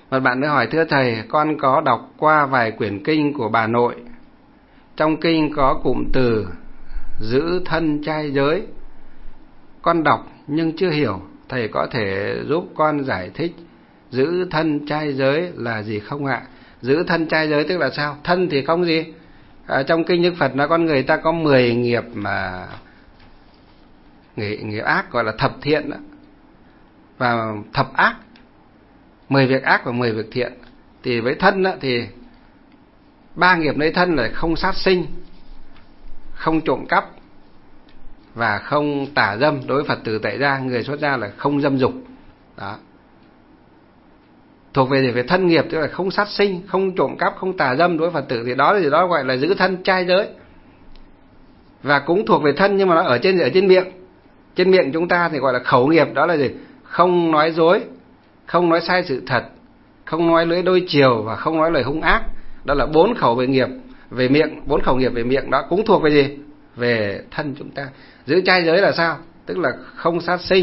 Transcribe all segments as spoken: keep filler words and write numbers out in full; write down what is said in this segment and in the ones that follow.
Một bạn nữa hỏi: thưa thầy, con có đọc qua vài quyển kinh của bà nội. Trong kinh có cụm từ giữ thân trai giới. Con đọc nhưng chưa hiểu, thầy có thể giúp con giải thích giữ thân trai giới là gì không ạ? Giữ thân trai giới tức là sao? Thân thì không gì. À, trong kinh Đức Phật nói con người ta có mười nghiệp mà nghiệp, nghiệp ác gọi là thập thiện đó, và thập ác, mười việc ác và mười việc thiện. Thì với thân đó, thì ba nghiệp lấy thân là không sát sinh, không trộm cắp và không tà dâm. Đối với Phật tử tại gia, người xuất gia là không dâm dục. Đó. Thuộc về về thân nghiệp tức là không sát sinh, không trộm cắp, không tà dâm. Đối với Phật tử thì đó là gì đó gọi là giữ thân trai giới. Và cũng thuộc về thân nhưng mà nó ở trên ở trên miệng. Trên miệng chúng ta thì gọi là khẩu nghiệp, đó là gì? Không nói dối, không nói sai sự thật, không nói lưỡi đôi chiều và không nói lời hung ác. Đó là bốn khẩu về nghiệp về miệng, bốn khẩu nghiệp về miệng đó cũng thuộc về gì? Về thân chúng ta. Giữ trai giới là sao? Tức là không sát sinh.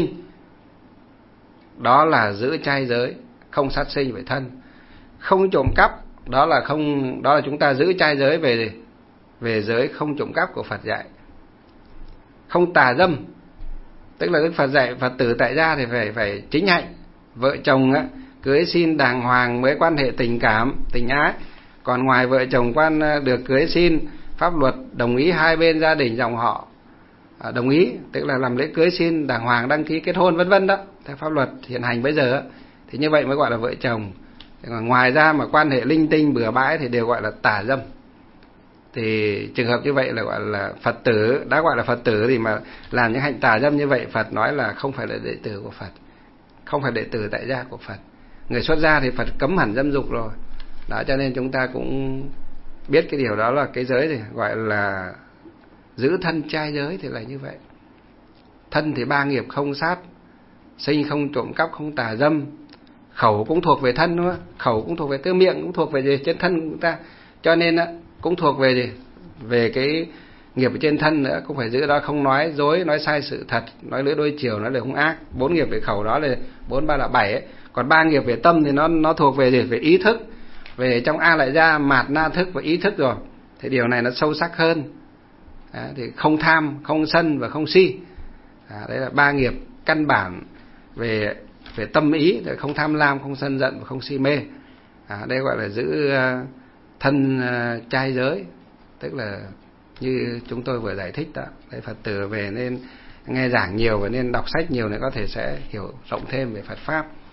Đó là giữ trai giới, không sát sinh về thân. Không trộm cắp, đó là không đó là chúng ta giữ trai giới về gì? Về giới không trộm cắp của Phật dạy. Không tà dâm, tức là Đức Phật dạy Phật tử tại gia thì phải phải chính hạnh. Vợ chồng á, cưới xin đàng hoàng mới quan hệ tình cảm, tình ái. Còn ngoài vợ chồng quan được cưới xin, pháp luật đồng ý hai bên gia đình dòng họ à, đồng ý, tức là làm lễ cưới xin đàng hoàng, đăng ký kết hôn vân vân đó, theo pháp luật hiện hành bây giờ. Thì như vậy mới gọi là vợ chồng. Còn ngoài ra mà quan hệ linh tinh bừa bãi thì đều gọi là tà dâm. Thì trường hợp như vậy là gọi là Phật tử, đã gọi là Phật tử thì mà làm những hạnh tà dâm như vậy, Phật nói là không phải là đệ tử của Phật, không phải đệ tử tại gia của Phật. Người xuất gia thì Phật cấm hẳn dâm dục rồi. Đó, cho nên chúng ta cũng biết cái điều đó là cái giới thì gọi là giữ thân trai giới thì là như vậy. Thân thì ba nghiệp không sát sinh, không trộm cắp, không tà dâm. Khẩu cũng thuộc về thân đúng không? Khẩu cũng thuộc về tư, miệng cũng thuộc về gì? Trên thân của chúng ta. Cho nên á, cũng thuộc về gì? Về cái nghiệp ở trên thân nữa, cũng phải giữ đó, không nói dối, nói sai sự thật, nói lưỡi đôi chiều, nói lời hung ác. Bốn nghiệp về khẩu đó là bốn ba là bảy ấy. Còn ba nghiệp về tâm thì nó nó thuộc về gì? Về ý thức. Về trong A Lại Gia, mạt na thức và ý thức rồi. Thì điều này nó sâu sắc hơn. À, thì không tham, không sân và không si. À, đấy là ba nghiệp căn bản về về tâm ý, không tham lam, không sân giận và không si mê. À, đây gọi là giữ uh, thân uh, trai giới, tức là như chúng tôi vừa giải thích đó. Đấy, Phật tử về nên nghe giảng nhiều và nên đọc sách nhiều để có thể sẽ hiểu rộng thêm về Phật pháp.